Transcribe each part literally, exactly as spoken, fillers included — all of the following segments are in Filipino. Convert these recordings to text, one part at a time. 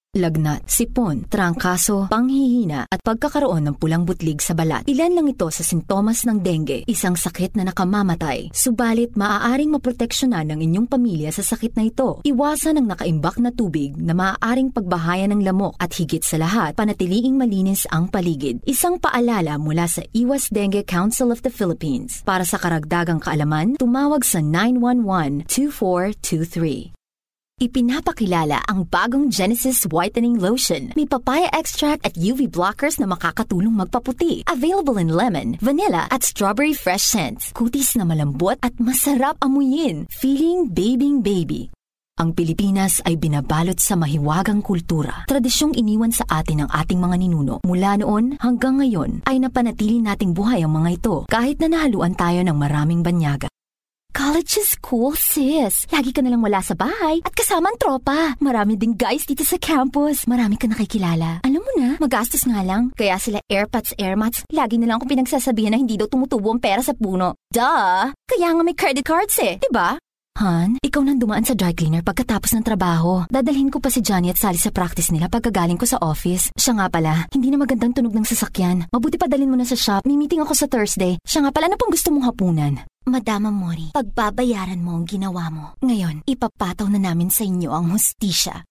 lagnat, sipon, trangkaso, panghihina at pagkakaroon ng pulang butlig sa balat. Ilan lang ito sa sintomas ng dengue, isang sakit na nakamamatay. Subalit maaaring maproteksyonan ng inyong pamilya sa sakit na ito. Iwasan ang nakaimbak na tubig na maaaring pagbahayan ng lamok at higit sa lahat, panatiliing malinis ang paligid. Isang paalala mula sa Iwas Dengue Council of the Philippines. Para sa karagdagang kaalaman, tumawag sa nine one one, two four two three. Ipinapakilala ang bagong Genesis Whitening Lotion. May papaya extract at U V blockers na makakatulong magpaputi. Available in lemon, vanilla at strawberry fresh scents. Kutis na malambot at masarap amuyin. Feeling babying baby. Ang Pilipinas ay binabalot sa mahiwagang kultura. Tradisyong iniwan sa atin ng ating mga ninuno. Mula noon hanggang ngayon ay napanatili nating buhay ang mga ito kahit na nahaluan tayo ng maraming banyaga. College is cool, sis. Lagi ka nalang wala sa bahay at kasama ang tropa. Marami ding guys dito sa campus. Marami ka nakikilala. Alam mo na, magastos nga lang. Kaya sila airpods, airmats, lagi na lang akong pinagsasabihan na hindi daw tumutubo ang pera sa puno. Duh! Kaya nga may credit cards eh, diba? Han, ikaw nang dumaan sa dry cleaner pagkatapos ng trabaho. Dadalhin ko pa si Johnny at Sally sa practice nila pagkagaling ko sa office. Siya nga pala, hindi na magandang tunog ng sasakyan. Mabuti pa dalhin mo na sa shop. May meeting ako sa Thursday. Siya nga pala, ano pang gusto mong hapunan? Madama Mori, pagbabayaran mo ang ginawa mo. Ngayon, ipapataw na namin sa inyo ang hustisya.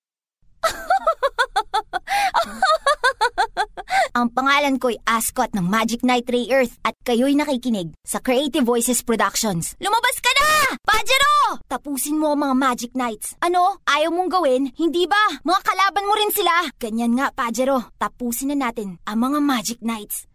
Ang pangalan ko'y Ascot ng Magic Night Ray Earth at kayo'y nakikinig sa Creative Voices Productions. Lumabas ka na! Pajero! Tapusin mo ang mga Magic Nights. Ano? Ayaw mong gawin? Hindi ba? Mga kalaban mo rin sila. Ganyan nga, Pajero. Tapusin na natin ang mga Magic Nights.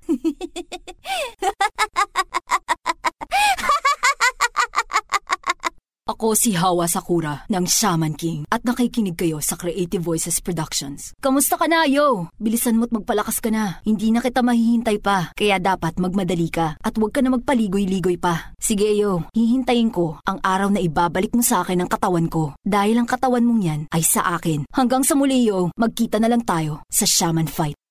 Ako si Hawa Sakura ng Shaman King at nakikinig kayo sa Creative Voices Productions. Kamusta ka na, yo? Bilisan mo't magpalakas ka na. Hindi na kita mahihintay pa, kaya dapat magmadali ka at huwag ka na magpaligoy-ligoy pa. Sige, yo, hihintayin ko ang araw na ibabalik mo sa akin ang katawan ko dahil ang katawan mong yan ay sa akin. Hanggang sa muli, yo, magkita na lang tayo sa Shaman Fight.